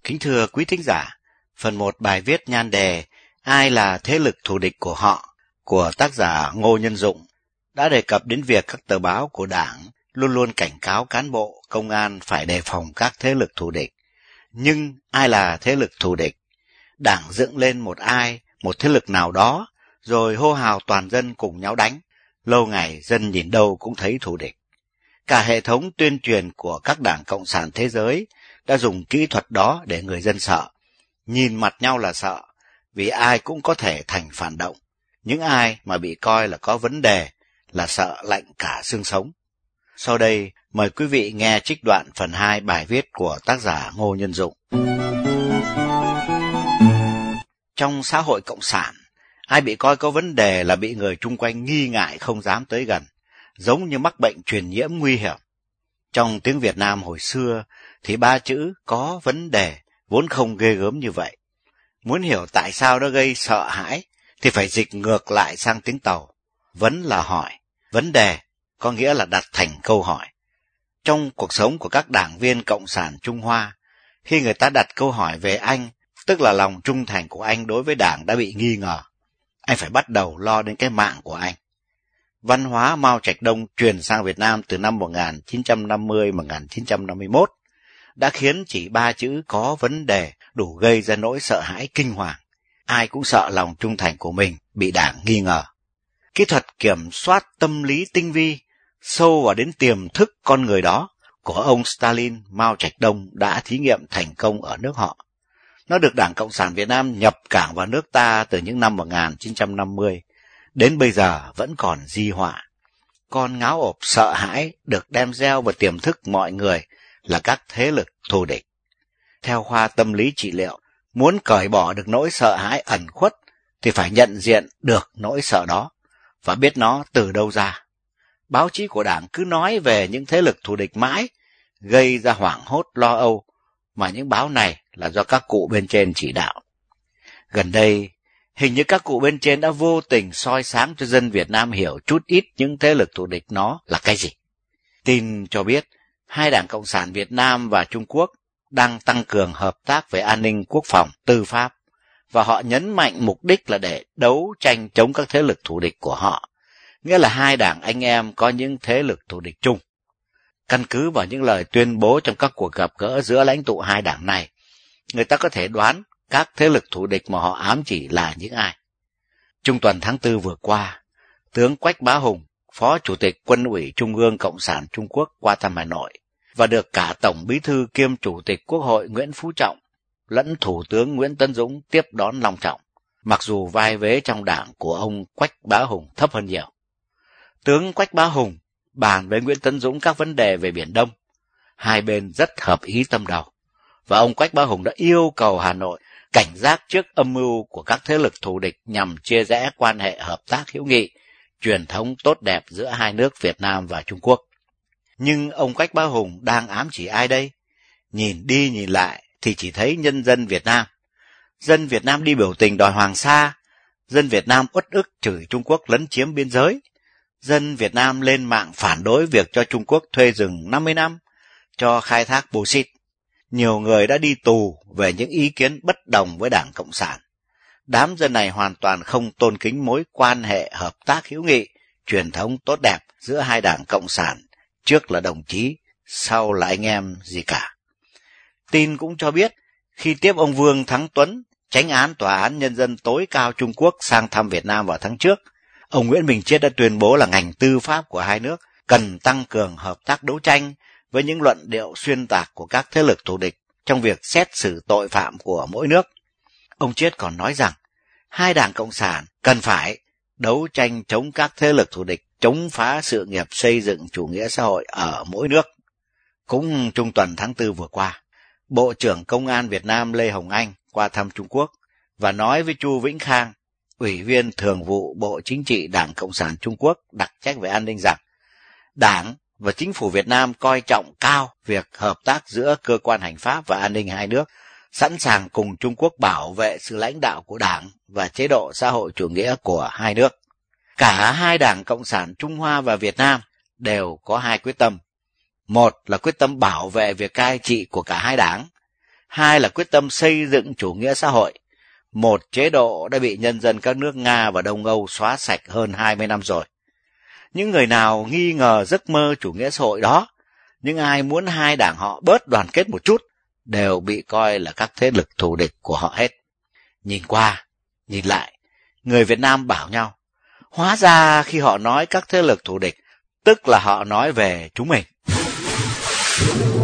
Kính thưa quý thính giả, phần 1 bài viết nhan đề Ai là thế lực thù địch của họ của tác giả Ngô Nhân Dụng đã đề cập đến việc các tờ báo của Đảng luôn luôn cảnh cáo cán bộ, công an phải đề phòng các thế lực thù địch. Nhưng ai là thế lực thù địch? Đảng dựng lên một thế lực nào đó, rồi hô hào toàn dân cùng nhau đánh. Lâu ngày dân nhìn đâu cũng thấy thù địch. Cả hệ thống tuyên truyền của các đảng cộng sản thế giới đã dùng kỹ thuật đó để người dân sợ. Nhìn mặt nhau là sợ, vì ai cũng có thể thành phản động. Những ai mà bị coi là có vấn đề là sợ lạnh cả xương sống. Sau đây, mời quý vị nghe trích đoạn phần 2 bài viết của tác giả Ngô Nhân Dụng. Trong xã hội cộng sản, ai bị coi có vấn đề là bị người chung quanh nghi ngại không dám tới gần, giống như mắc bệnh truyền nhiễm nguy hiểm. Trong tiếng Việt Nam hồi xưa thì 3 chữ có vấn đề vốn không ghê gớm như vậy. Muốn hiểu tại sao nó gây sợ hãi thì phải dịch ngược lại sang tiếng Tàu. Vấn là hỏi, vấn đề có nghĩa là đặt thành câu hỏi. Trong cuộc sống của các đảng viên Cộng sản Trung Hoa, khi người ta đặt câu hỏi về anh, tức là lòng trung thành của anh đối với đảng đã bị nghi ngờ. Anh phải bắt đầu lo đến cái mạng của anh. Văn hóa Mao Trạch Đông truyền sang Việt Nam từ năm 1950-1951 đã khiến chỉ 3 chữ có vấn đề đủ gây ra nỗi sợ hãi kinh hoàng. Ai cũng sợ lòng trung thành của mình bị đảng nghi ngờ. Kỹ thuật kiểm soát tâm lý tinh vi, sâu vào đến tiềm thức con người đó của ông Stalin, Mao Trạch Đông đã thí nghiệm thành công ở nước họ. Nó được Đảng Cộng sản Việt Nam nhập cảng vào nước ta từ những năm 1950, đến bây giờ vẫn còn di họa. Con ngáo ộp sợ hãi được đem gieo vào tiềm thức mọi người là các thế lực thù địch. Theo khoa tâm lý trị liệu, muốn cởi bỏ được nỗi sợ hãi ẩn khuất thì phải nhận diện được nỗi sợ đó và biết nó từ đâu ra. Báo chí của Đảng cứ nói về những thế lực thù địch mãi, gây ra hoảng hốt lo âu, mà những báo này là do các cụ bên trên chỉ đạo. Gần đây, hình như các cụ bên trên đã vô tình soi sáng cho dân Việt Nam hiểu chút ít những thế lực thù địch nó là cái gì. Tin cho biết, hai đảng Cộng sản Việt Nam và Trung Quốc đang tăng cường hợp tác về an ninh quốc phòng, tư pháp, và họ nhấn mạnh mục đích là để đấu tranh chống các thế lực thù địch của họ, nghĩa là hai đảng anh em có những thế lực thù địch chung. Căn cứ vào những lời tuyên bố trong các cuộc gặp gỡ giữa lãnh tụ hai đảng này, người ta có thể đoán các thế lực thù địch mà họ ám chỉ là những ai. Trung tuần tháng 4 vừa qua, tướng Quách Bá Hùng, Phó Chủ tịch Quân ủy Trung ương Cộng sản Trung Quốc qua thăm Hà Nội và được cả Tổng Bí thư kiêm Chủ tịch Quốc hội Nguyễn Phú Trọng lẫn Thủ tướng Nguyễn Tấn Dũng tiếp đón long trọng, mặc dù vai vế trong đảng của ông Quách Bá Hùng thấp hơn nhiều. Tướng Quách Bá Hùng bàn với Nguyễn Tấn Dũng các vấn đề về Biển Đông. Hai bên rất hợp ý tâm đầu, và ông Quách Bá Hùng đã yêu cầu Hà Nội cảnh giác trước âm mưu của các thế lực thù địch nhằm chia rẽ quan hệ hợp tác hữu nghị, truyền thống tốt đẹp giữa hai nước Việt Nam và Trung Quốc. Nhưng ông Quách Bá Hùng đang ám chỉ ai đây? Nhìn đi nhìn lại thì chỉ thấy nhân dân Việt Nam. Dân Việt Nam đi biểu tình đòi Hoàng Sa, dân Việt Nam uất ức chửi Trung Quốc lấn chiếm biên giới, dân Việt Nam lên mạng phản đối việc cho Trung Quốc thuê rừng 50 năm, cho khai thác bauxit. Nhiều người đã đi tù về những ý kiến bất đồng với Đảng Cộng sản. Đám dân này hoàn toàn không tôn kính mối quan hệ hợp tác hữu nghị, truyền thống tốt đẹp giữa hai đảng Cộng sản, trước là đồng chí, sau là anh em gì cả. Tin cũng cho biết, khi tiếp ông Vương Thắng Tuấn, chánh án Tòa án Nhân dân tối cao Trung Quốc sang thăm Việt Nam vào tháng trước, ông Nguyễn Bình Chiết đã tuyên bố là ngành tư pháp của hai nước cần tăng cường hợp tác đấu tranh với những luận điệu xuyên tạc của các thế lực thù địch trong việc xét xử tội phạm của mỗi nước. Ông Chiết còn nói rằng, hai đảng Cộng sản cần phải đấu tranh chống các thế lực thù địch, chống phá sự nghiệp xây dựng chủ nghĩa xã hội ở mỗi nước. Cũng trung tuần tháng 4 vừa qua, Bộ trưởng Công an Việt Nam Lê Hồng Anh qua thăm Trung Quốc và nói với Chu Vĩnh Khang, Ủy viên Thường vụ Bộ Chính trị Đảng Cộng sản Trung Quốc đặc trách về an ninh rằng, Đảng và Chính phủ Việt Nam coi trọng cao việc hợp tác giữa cơ quan hành pháp và an ninh hai nước, sẵn sàng cùng Trung Quốc bảo vệ sự lãnh đạo của Đảng và chế độ xã hội chủ nghĩa của hai nước. Cả hai đảng Cộng sản Trung Hoa và Việt Nam đều có hai quyết tâm. Một là quyết tâm bảo vệ việc cai trị của cả hai đảng. hai là quyết tâm xây dựng chủ nghĩa xã hội, một chế độ đã bị nhân dân các nước Nga và Đông Âu xóa sạch hơn 20 năm rồi. Những người nào nghi ngờ giấc mơ chủ nghĩa xã hội đó, những ai muốn hai đảng họ bớt đoàn kết một chút, đều bị coi là các thế lực thù địch của họ hết. Nhìn qua, nhìn lại, người Việt Nam bảo nhau, hóa ra khi họ nói các thế lực thù địch, tức là họ nói về chúng mình.